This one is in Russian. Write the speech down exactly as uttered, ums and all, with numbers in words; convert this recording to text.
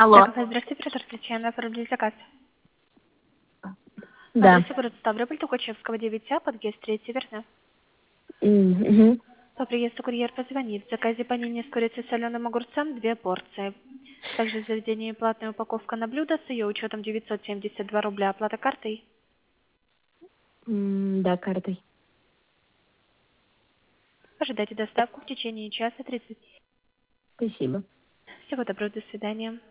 Алло. Так, здравствуйте, оператор Татьяна, оформили заказ. Да. Адрес город Ставрополь, Тухачевского, девять А, подъезд третий, верно? Мгм. По приезду курьер позвонит. В заказе панини с курицей и соленым огурцом две порции. Также в заведении платная упаковка на блюдо с ее учетом девятьсот семьдесят два рубля. Оплата картой. М, Да, картой. Ожидайте доставку в течение часа тридцать. Спасибо. Всего доброго, до свидания.